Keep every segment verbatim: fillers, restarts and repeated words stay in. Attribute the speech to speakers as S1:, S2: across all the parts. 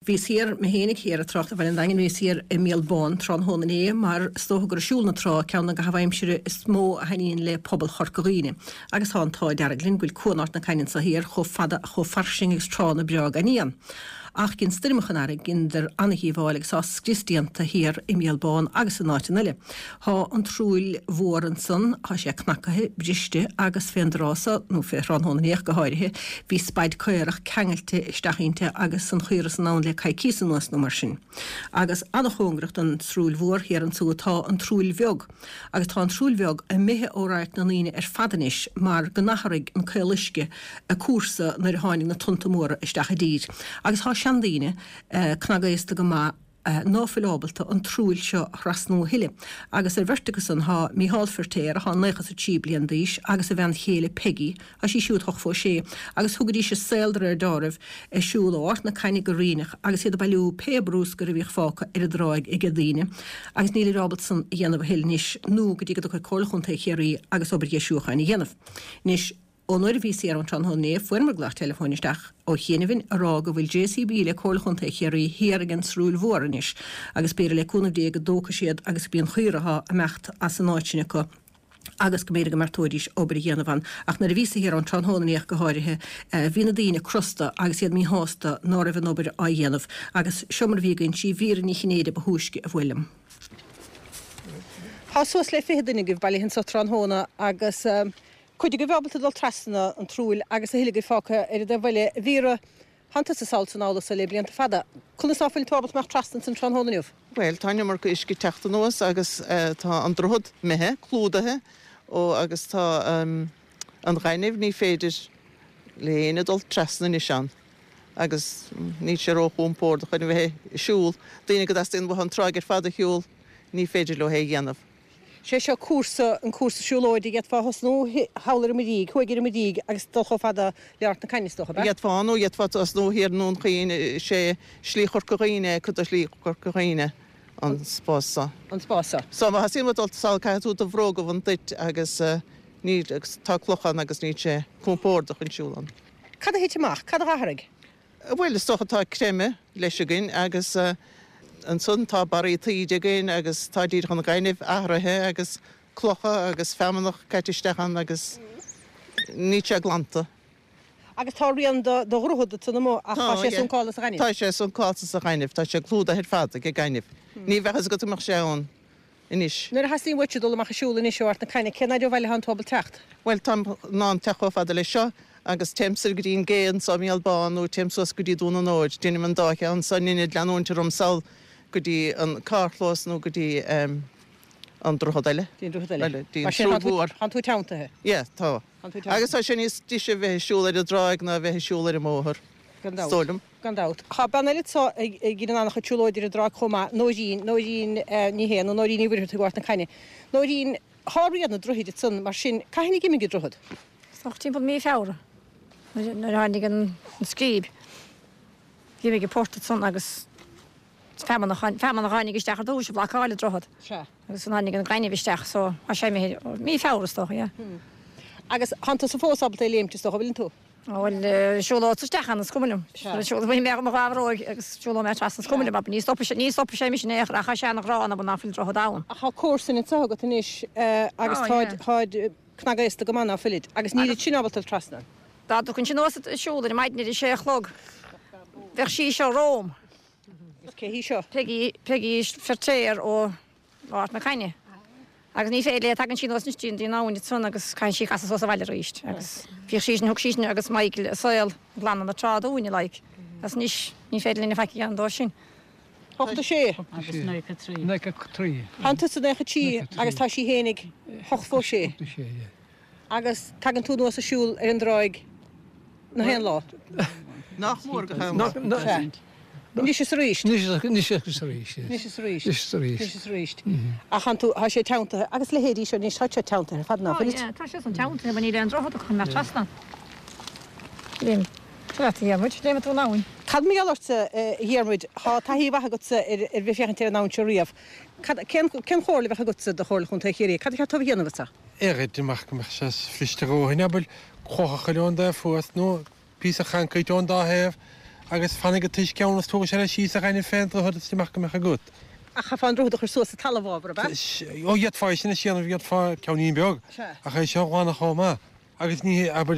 S1: Bhí sér me hénig héar a tracht a bhfuil an dagin bhí sér i Mílbán trán hóna é mar stógur a siúlna trá ceanna go hahaimsire is mó a haíonn le pobl chorcaghine. Agus há antá dearaglinn bhfuil cuanát na cainin sa héir cho fada cho farsing ag trána beag a nían. Ach gin strimachan arig gin der anahí bháleg sa skristianta hér i Mílbán agus an náitinile. Há an trúil mhór an san, há sé knacathe briste agus féndrása, nó fé rán hóna néach go háirithe, hí spaid coirach kengelte istachinte agus an chuiras an nán le caicísan nuas nó mar sin. Agus annach hóngracht an trúil mhór hér an sútá an trúil bheog. Agus tá an trúil bheog a mithe óráit na líine ar fadanis mar gnacharig an coiliske a cuasa nar háinnig na tuntamóra istacha dír. Agus há Shandíine uh, knagaiste go má uh, náfilábalta an trúil seo rasnú hiile. Agus ar vertigus an há míhálfertéir a há nechas a tí blian díis agus a bhean chéle Peggy a sí siúd hoch fó sé agus thugadí se séldar ar dáibh e siúd áirt na caiine go rínach agus iad a bailú pebrús go bhíh fáca ar a dráig ag a dtíine agus Níl Robertson dhéanamh hiil níos nó go dtí go chu cholachúnta chéirí agus obair dhéisiúchaine dhéanamh. Níos Onor ví sé an tran honné fuimar glach telefonisteach ó chéanamhin ará go bhfuil J C B le cholachúnta chéirí héargan srúil mhóranis agus béir le cúna dé go dócha siad agus bíon chuireha a mecht as an áitine go agus go méide go martóidís obair dhéanamhan ach na ví hir an tran hónaíoch go háirithe hína daine crusta agus iad mí hásta ná a bh obair a dhéanamh agus siomar bhígann si vír ní chinéide ba húsce a bhfuilm. Tá suas le fihedaine go bailí hin sa tran hóna agus Could you give up to the trasna and trúil agus a hilige fáca ar de bhile víra hananta sa salt an ála sa le blianta fada. Cúna sáfuil tóbalt meach trastan san tran hónaíomh?
S2: Well, táine mar go isci teachta nuas agus uh, tá an drohod methe, clúdathe ó agus tá um, an ghaineh ní féidir le éine dul trasna ní sean. Agus ní sé róchún pór chuine bheith siúl. Daine go dastain bh an tráigeir fada hiúl ní féidir le hé dhéanamh.
S1: sé seo cuasa an cuasa siúlóide get fá hosnú hálar mi díg, chuigir mi díg agus docha fada leart na caiinistocha ba?
S2: Get fáú, get fá as nó hir nún chéine sé slí chorcaghine chud a slí chorcaghine an spása.
S1: An spása.
S2: So ma hasí dul sal caiú a bhróga van dit agus ní tá clochan agus ní sé compórda chun siúlan.
S1: Cad a héiteach, cad a rathraig?
S2: Bhfuil is stocha tá créime leis agin agus an sun tá barí tíide gin agus tá dír chun gaiineh ahrathe agus clocha agus femanach caitistechan agus ní sé glanta.
S1: Agus tá rion do ruhada tunna mó a tá sé súncála a gaiineh?
S2: Tá sé súncála a gaiineh, tá sé clúda hir fada go gaiineh. Ní bhechas go mar séún inis.
S1: Nuair a hasín bhaite dul amach siúla inis seoart na caiine cén idir bhile an tóbal techt?
S2: Well, tá ná techo fada lei seo agus temsir go dtíon géan sa Mílbán ó temsos go dtí dúna nóid, déine man dáche an san inad leanúnte romsal go dtí an carlós nó go dtí um, an drochodaile.
S1: Dín drochodaile?
S2: Dín siúlbúr.
S1: Han tú teantathe?
S2: Yeah, tá. Agus tá sé níos díise bheith siúlair a dráig na bheith siúlair a móthir. Stólam.
S1: Gandát. Cha banailit sa gin annach a siúlóidir a dráig chomá nóidín, nóidín ní héan, nó nóidín íbhir tú gát na caine. Nóidín háiríad na drohiad san mar sin, caiinnig imig i drochod?
S3: Sochtím pod mí fára. Nar háinnig an scríb. Gimig i portat san agus feman nach háinnig isteach ar dúis a blááile drochod.
S1: Se.
S3: Agus an háinnig an gaiineh isteach, so a sé mí fára stocha, ja.
S1: Agus hananta sa fósábalta i léimte stocha bhfuiln tú?
S3: Bhfuil siúlá stechan an scumilm. Bhfuil mé mar ráhróig agus siúlá mé tras an scumilm, ní stoppa sé ní stoppa sé mis néach a cha sé nach rána b náfil drocha dáin.
S1: A cha cósan in tágat inis agus táid knagaiste go manna fillid, agus níidir sinnabalta trasna.
S3: Tá chun sin nósa siúla maidid idir sé chlog. Bheith sí seo Róm.
S1: Cé hí seo?
S3: Pegí fertéir ó áit na caine. Agus ní féile tagann sin os nítín dí náin sun agus caiin sí casa a bhile ríist. Agus bhí sísin thug sísin agus Michael soil glan na trád úine le. As níos ní féile na feici an dó sin.
S1: Hochta sé?
S4: Agus nuicha trí.
S5: Nuicha trí.
S1: Hananta sa nuicha tí agus tá sí hénig hoch fó sé. Agus tagann tú nuas a siúl ar an dráig na hen lá.
S2: Nach mór go chaim.
S1: Níos is ríist?
S5: Níos is ríist.
S1: Níos is ríist.
S5: Níos is ríist.
S1: Níos is ríist. A chan tú ha sé teantathe, agus le héadí seo níos tá sé teantathe, fad ná filiid?
S3: Tá sé an teantathe, man ní an drochad chun mar trasna. Lím, tuatí muid, léime tú náin.
S1: Cad mí alirta hiarmuid, há taí bhatha gotsa ar bhí fechan tíar náin seoríomh. Cén chóirla bheitcha gotsa do chóirla chun taichéirí? Cad cha tá bhíanamh sa?
S5: Éad dimach go meach sas flisteróhin, abel chocha chailón da fuas nó pí a chancaidón da hef agus fannig go tuis ceannas tú sé sí a gaiine féintra chud tíach go mecha gut.
S1: A cha fan droch chu so sa talhhabre ba?
S5: ó iad fá sinna síanana bhíad fá ceanníí beag a cha seo gháinna chomá. agus ní aber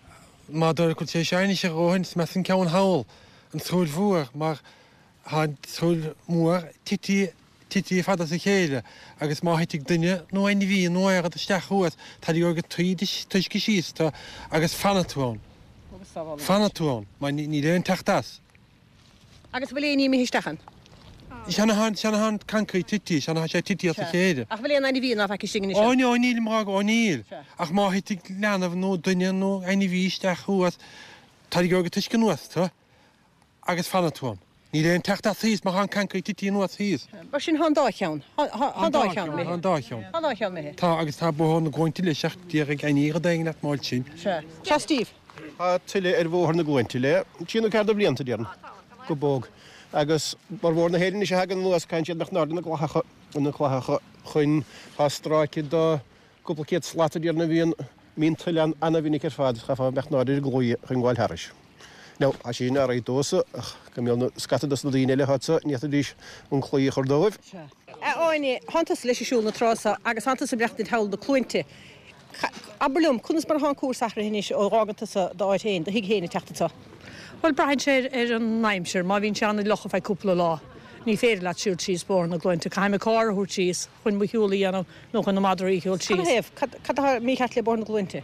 S5: má dúir chu sé seine sé roihann me an ceann hail an trúil fuair mar há trúil mór tití tití fada sa chéile agus má heitig duine nó aine bhí nó a steachúas tá dí go tuis tuis go síos tá agus fanatúin. Fanatúin, má ní réon teachtas.
S1: Agus bhfuil éí mí histechan.
S5: Sena han sena han cancaí tití sena sé tití a chéide.
S1: Ach bhfuil éana bhí ná feici sin
S5: Áine áíil má áíil ach má heitig leanamh nó duine nó aine bhí steachúas tá go go tuis go nuas tá agus fanatúin. Ní réon teachta síos má an cancaí tití nuas síos.
S1: Ba sin há cheann há cheann mé.
S5: An dáisiún.
S1: Há cheann mé.
S5: Tá agus tá bhna gáinti le seachtíar ag aíad daine máil sin.
S1: Se. Se Steve.
S4: Tá tuile ar bhór na gáinti le tíanú ceir do blianta déan go bóg. agus mar bhór na héidir is hagan nuas caiint nach náda na ghlacha na chhlacha chuin pastráici do cúplacéad slatadíar na bhíon mín tuilean anna bhínig ar fád chafa meach náidir glúi chun gháil Harris. No, a sin ar ei dósa go mé scatadas na daine le hatsa níta dís an chlúí chordóibh.
S1: Áine hantas leis siúil na trása agus hantas sa breachtain heil do clúinte. Aberlum, chunas mar há cuasachra hinis ó rágantas do áid héin, do hiig héna teachtatá.
S6: Well braid sé ar an naimsir, má bhín seanna locha feh cúpla lá. Ní féidir le siúil tíos bór na gluinte caiime cáirthú tíos chuin buúlaí anam nó chun na madarí hiúil tíos.
S1: Héh, cad mí chat le bór na gluinte.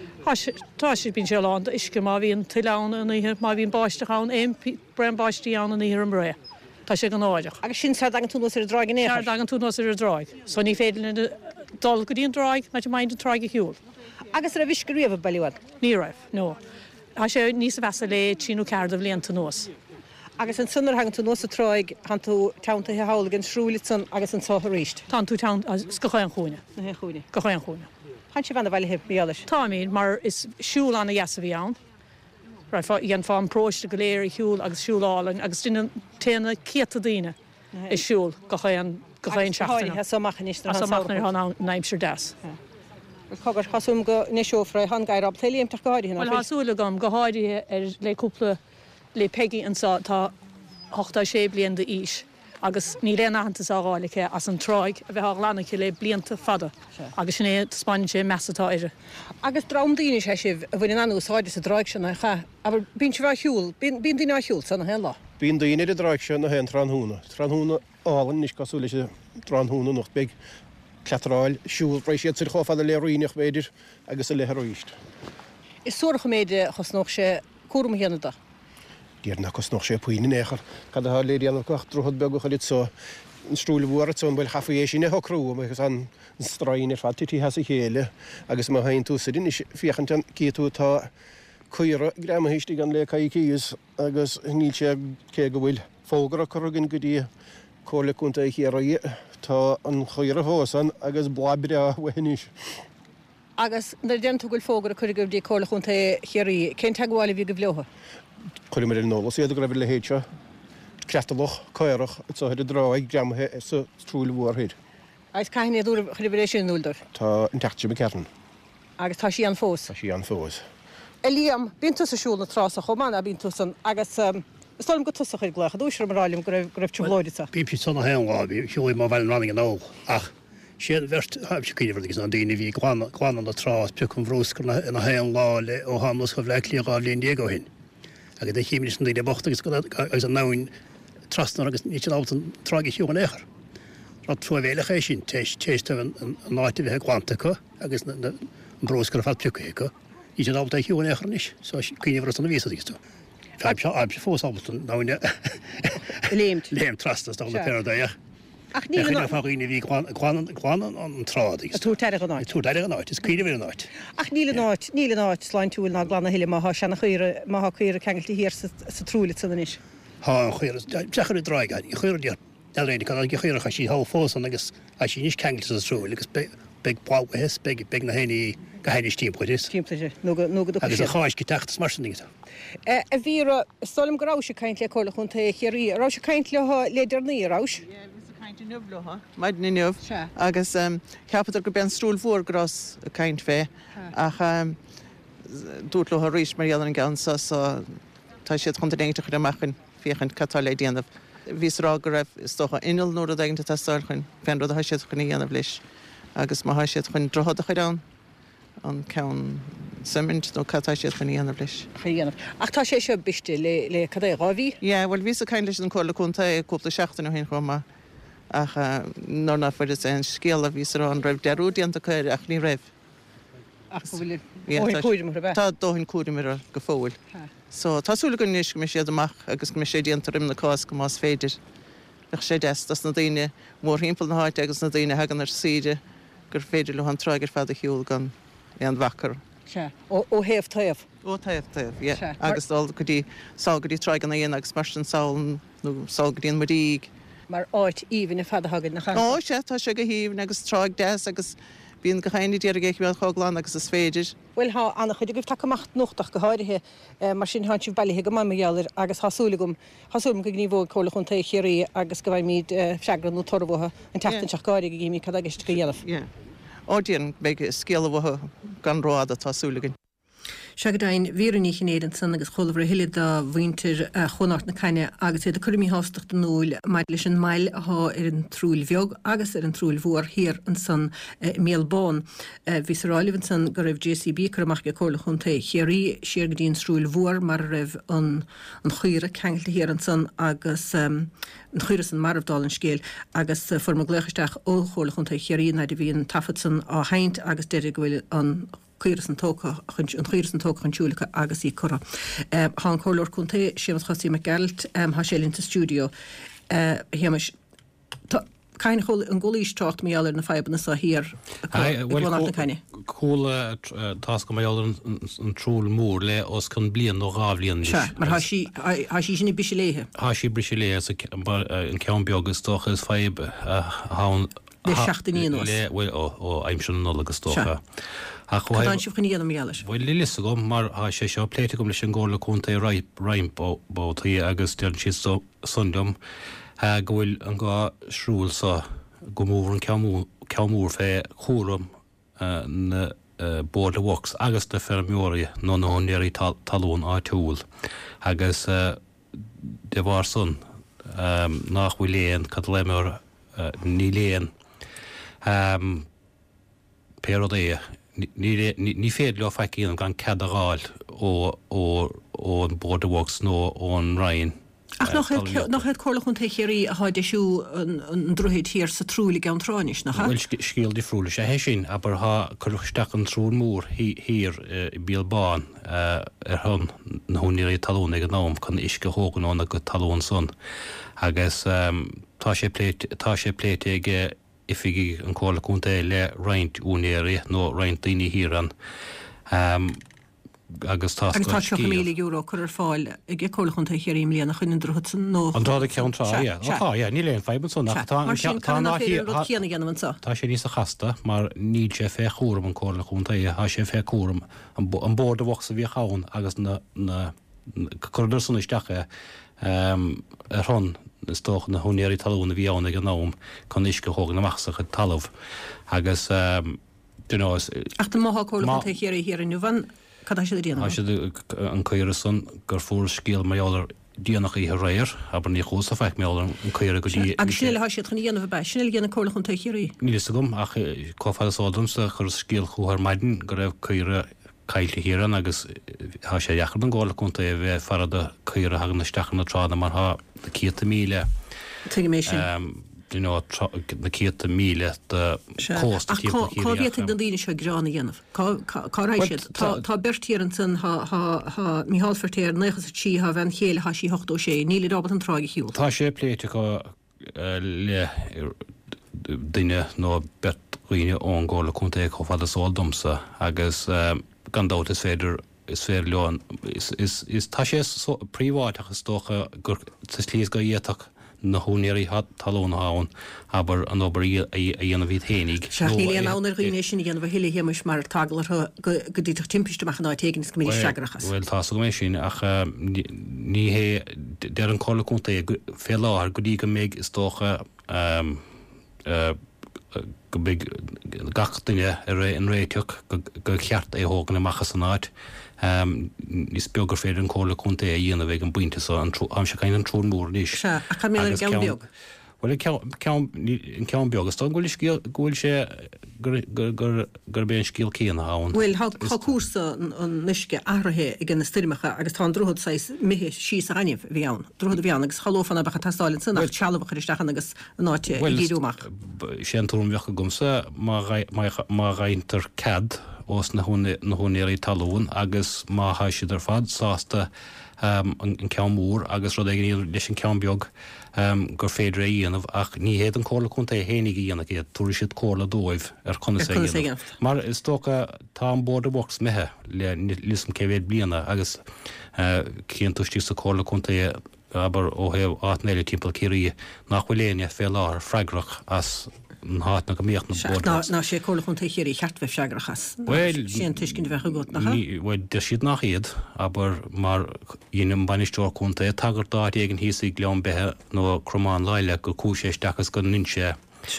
S6: Tá sé bín se láán isce má bhíon tuileánna ihe má bhín báisteán éon brein báistí anna í an bre. Tá sé an áideach.
S1: Agus sin sa dagan túnas ar dráig
S6: né. Dagan túnas ar dráig. So ní féidir dul go dtíon dráig me maidid an tráig hiúil.
S1: Agus a bhís go riamh bailíhad?
S6: Ní raibh, nó. Tá sé níos bheasa le tíú ceardmh léanta nós.
S1: Agus an sunnar hagan tú nós a tráig han tú teanta hála an srúlitson agus an táth ríist.
S6: Tá tú te go chuin chúine.
S1: Na chúine.
S6: Go chuin chúine.
S1: Han sé bhena bhile bíalis.
S6: Tá míad mar is siúil anna dheasa bhí ann. Right fá íon fá próiste go léir hiúil agus siúlálainn agus duine téanna ciata daine is siúil go chuin go chuin seachtainna.
S1: Has samachchanis
S6: na samachnar han naimsir das.
S1: Cogur hasúm go neisiúfra han gaiir ab télim tar gáidí hna.
S6: Well hasúla gom go háidí ar le cúpla le pegi an sa tá hochtá sé blian de ís. agus ní réna hantas ágáilice as an tráig a bheith lánaice le blianta fada. agus sinné Spáin sé measatá ire.
S1: Agus dramdaíine sé sih a bhfuin anúsáide sa dráig se na cha. Aber bín se bh hiúil, bín duine hiúil san na hela.
S4: Bín daine a dráig se na hen tránhúna. Tránhúna álan níos cosúla sé tránhúna nach beg cleatráil siúil breéis siad sa chofada le roiíneach méidir agus a letheríist.
S1: Is soircha méide chusnach sé cuam héanada.
S4: Dír nach cos noch sé puoine éair, Cad a léiríanamh gach drochad beag go lit so an strúla bhra son bhfuil chafaéis sin ho crú agus an strain ar fatití has a chéile agus má haon tú sin is fiochan an céú tá chuire gramhéistí an le caiíos agus níl sé cé go bhfuil fógar a chugin go dtí cólaúnta chéí tá an chuire hósan agus blabre a bhaníis.
S1: Agus na denú goil fógar a chuir goh dí cólachúnta chéirí, cén teagháil bhí go bleotha.
S4: Chuir mar nóla sé go raibh le héitse creatalach choirech so heidir dráid gramthe sa trúla bhórthaid.
S1: Ais caiine dú chuidir sin núldor.
S4: Tá an teachte be cean.
S1: Agus tá sí an fós.
S4: Tá sí an fós.
S1: Elíam bín tú sa siúla trása chomán a bín tú san agus Stáim go tusa chuir glecha, dúisir marrálim go raibh túlóidita.
S7: Bípi sanna heábí siúí má bhil running an ó ach sé bhirt haib se cíidir an daine bhí gláán an trás peún bhrúscar na héan láile ó hámas go bhleiclíá líon diago hin. agus d chéimi san daine bocht agus agus an náin trasnar agus ní átan trági siúgan éair. Rá tú bhéile é sin tééis tééis an náite bheitthe gláanta go agus an bhrúscar fat peúcha go. Í sé áta siúgan éair níos, so cíine an vísa tú. Feib se aib se fósábaltan náine
S1: léimt
S4: léim trastas na peirdaach.
S1: Ach níl
S7: faoine bhí gláán an trád.
S1: Tú teir an áid.
S7: Tú deir an áid, is cuiine bhí an áid.
S1: Ach níl an áid, níl an áid sláin túil ná glána heile má sena chuire má chuir cheangailtí hir sa trúla san inis.
S7: Tá chuir techar dráigáid, i chuir dear réidir chu go chuir a sí há fósan agus a sí níos cheangail sa trúil agus beg báhes beg beg na héine go héine tíimpuis.
S1: Tíimplaide nó nó go
S7: agus a cháis go teachtas mar san níta.
S1: A bhí stolim gorá se caiint le cólachúnta chéirí, rá se caiint le léidirnaí rás.
S2: Maid na nniuh agus ceapar go ben strúil mhór gras a caiint fé ach dúirt le ríéis mar an gansa tá siad chun déinte chu amachchan fiochan catá déanamh. Vís rá go raibh stocha inal nóair a dainte táil chun féin rud a siad chun dhéanamh leis agus má siad chun drochad a chuidán an cen simint nó catá siad chun dhéanamh leis.
S1: Chaanamh. Ach tá sé seo biste le le cadé ráhí?
S2: Ié, bhfuil ví a caiin leis an chola chunta cúpla seachtain ó hen chuma ach nó na fuidir an scéal a vís an raibh deú déanta chuir ach ní raibh. Tá dóhann cuaimara go fóil. So tásúla go níos go me siad amach agus go me sé díantar im na cás go más féidir. Ach sé destas na daine mór hímpel na háite agus na daine hagan ar síide gur féidir le an tráigur fad a hiúil gan an bhacar.
S1: ó héamh taobh?
S2: Ó taobh taobh, ie. Agus dal go dtí ságadí tráigan na dhéana agus mar an saoil nó ságadíon maríg.
S1: Mar áit íhann na fada hagad na cha?
S2: Ó sé tá sé go híomh agus tráig des agus bíon go chaine déar géich bhil choglán agus is féidir.
S1: Well há anna chuidir goibh takeach nuchtach go háirithe mar sin háint sih bailithe go maimeáir agus hasúlagum hasúm go gníomh chola chun ta chéirí agus go bhaid míad seagran nó torbhatha an teachtainseach gáir go gíimi cad agus go dhéanamh.
S2: Ie. Ódíon beag scéalabhatha gan rád a tásúlagan.
S1: Seagadain vírin ich in san agus chollhar hiile a bhaintir chonart na caine agus é a chuirmí hásteach den nóil maid leis an mail ath ar an trúil bheog agus ar an trúil mhór hir an san Méalbán. Bhís ráilhann san go raibh J C B chuach go chola chun ta chéirí siar go dtíon trúil mhór mar raibh an chuire cheangailta hir an san agus an chuire san marmhdal an scéal agus forma gléchaisteach ó chola chun ta chéirí na de bhíon tafad san á haint agus deidir gohfuil an chuiras an tócha an chuiras an tócha an siúlacha agus í chora. Há an choirlóir chunta sémas chosí me geld há sé línta stúdio héimeis Cain chol an golíistrácht méallar na febanna sa hir na caine.
S8: Cóla tá go méallar an trúil mór le os chun blian nó rábhlíonn.
S1: Mar há sí sinna bise léthe.
S8: Há sí brise lé an cean beaggus tócha is feib hán
S1: le seachtaíon
S8: le ó aimsin nó agus tócha.
S1: An sib chuní an méalas.
S8: Bhfuil li lisa gom mar há sé seo pléite gom leis an ggóla chunta raimp bótaí agus dean si sundum go bhfuil an gá srúil sa go mór an ceamúr fé chóram na bór le wax agus de fermióí nó na hónéirí talún áitiúil agus de bhar sun nach bhfuil léon cad lemar ní léon pérodé ní féad le feicíon gan ceadaráil ó an bór le wax nó ó an rain.
S1: Ach noch het chola chun ta chéirí a háide siú an drohéid hir sa trúla an tráis nach.
S8: Bhfuil scíal de froúla sé hé sin, aber há chusteach an trún mór hir i Béalbán ar thun na húnéirí talún ag an nám chun isce hóganóna go talún son. Agus tá sé pléite ag ifigi an chola chunta le roint únéirí nó roint daoine híran. agus tá
S1: mí euro chur fáil ag chola chun ta chéirí mlíana chun drochad san nó.
S8: An ráda ceantrá ní léon feban son
S1: chéanana gansa.
S8: Tá sé níos a chasta mar ní sé fé chóm an chola chunta há sé fé chóm an bór a bhsa bhí chaán agus na chuidir san isteacha ar thun is tócha na húnéirí talúna bhíána an nám chun isce hógan amachsa chu talamh agus
S1: Ach tá máth chola chun ta chéirí hir in nuhan Cad sé díana?
S8: sé an chuire san gur fór scéal méálar díanach í réir, aber ní chós a feic méálar an chuire go dí.
S1: Agus sinile há siad chun dhéanamh be, sinile ghéanana chola chun ta chéirí.
S8: Níl gom ach cófáilsádumsa chur scéal chuthar maidin go raibh chuire caiilte híran agus há sé dheachar an gála chunta é bheith farada chuire hagan na stechan na trána mar há na cíta míle.
S1: Tuige mé sin.
S8: na cíta míle
S1: Cáhéta den daine se grána dhéanamh. Tá bertíar an san míhallfertéir nechas tí ha bhean chéile ha sí hochtó sé, níle rábat an tráige hiú.
S8: Tá sé pléite go le duine nó betghine ón gála chunta ag chofád a sáildomsa agus gandát is féidir is fér leán is tá sé príomháiteachchas tócha gur slíos go dhéach na húnéirí talóna háin aber an obair a dhéanamh hí hénig.
S1: Seaníon ánar riine sin dhéanamh hiile héimeis mar taglar go dtíach timpiste meach ná tegann go mí seagrachas.
S8: Bhfuil tá go mé sin ach ní hé dear an chola chunta fé láthir go dtí go méid is tócha go big gachtaine ar ré an réiteach go cheart é hógan amachchas an áit is begur féidir an cóla chunta a dhéanana bheith an buinte am se caiin an trún mór níos.
S1: A chu mé an cean beag?
S8: Well cean beag tá ghfuil sé gur ben scíal cían hán.
S1: Well há cuasa an nuisce ahrathe i gna stirimecha agus tá drohad sais mihé sí a aimh bhí ann. Drohad bhí agus chalófanna becha tastáilin san nach tealbh chuisteachchan agus náte díúach.
S8: sé an túm bhecha gomsa má raintar cad os na húnéirí talún agus má haisiidir fad sásta an cean mór agus rud éigen leis an cean beag gur féidir a dhéanamh ach ní héad an cóla chunta hénig dhéanana é túir siad cóla dóibh ar chuna sé. Mar is tócha tá an border box methe le lism céhéad bliana agus cían túistí sa cóla chunta aber ó heh áitnéile timppla céirí nachhfuiléine fé láthir freigrach as an háit na go míocht na
S1: ná sé cóla chunta chéirí cheartbeh freigrachas. sé an tuiscin bhecha go nach?
S8: Bhfuil de siad nach iad aber mar dhéanam banisteir chunta tagart dá éigen híí gleán bethe nó cromán leile go cúséis dechas go ninse.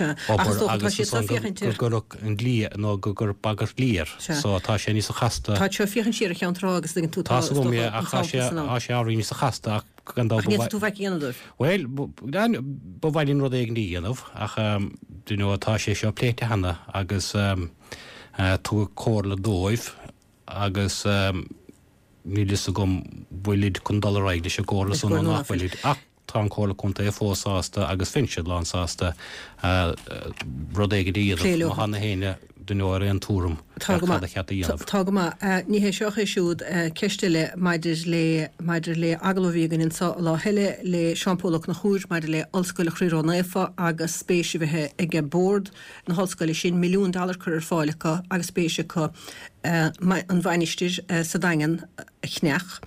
S8: gur an lí nó gur bagar líir so tá sé ní sa chasta.
S1: Tá seo fiochan siar a chean rá agus tú
S8: tá mé a sé áí ní sa chasta
S1: tú bheith anadh.
S8: Well ba bhhailín rud éag díanamh ach du nó atá sé seo pléite hena agus tú cóla dóibh agus ní a gom bhfuilid chun dollarráig sé cóla san nachhfuilid ach tá an cóla chunta é fósáasta agus finsead lásáasta rud éige díad hanna héine den áir an túrum
S1: Tá ní hé seocha siúd ceistile maididir le maididir le agalhígan in lá heile le seampólach na chúr maidir le olscoile chrírónéfa agus spéisi bheitthe ige bord na hallscoile sin milliún dollar chur fáilecha agus spéisi chu an bhainisteir sa dagan chneach.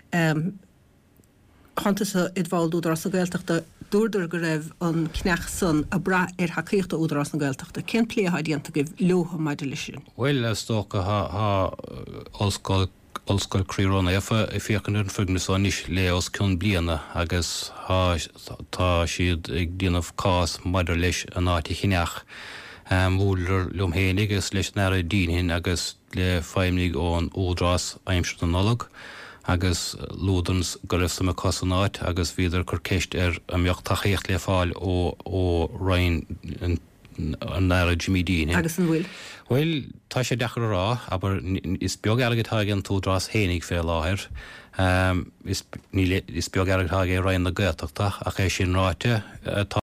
S1: Chantasa idháil údras na gailteachta dúidir go raibh an cneach san a bra ar haíochtta údras na gailteachta. Cén plé díanta go leha maidir lei sin?
S8: Well tócha há olscoil olscoil críróna efa i fiochan an fugnaá níos le os cún bliana agus tá siad ag díanamh cás maidir leis an áiti chineach múlar leomhénig agus leis nera dín agus le feimnig ón údras aimsir an nolog. agus lúdans go raibh sama cosanáid agus bhíidir chur ceist ar amíocht tachaíocht le fáil ó ó rain an nára Jimmy Dean.
S1: Agus an bhfuil?
S8: Well, tá sé dechar rá, aber is beag agatá an tú drás hénig fé láthir. Is beag agatá rain na gaiachta ach é sin ráite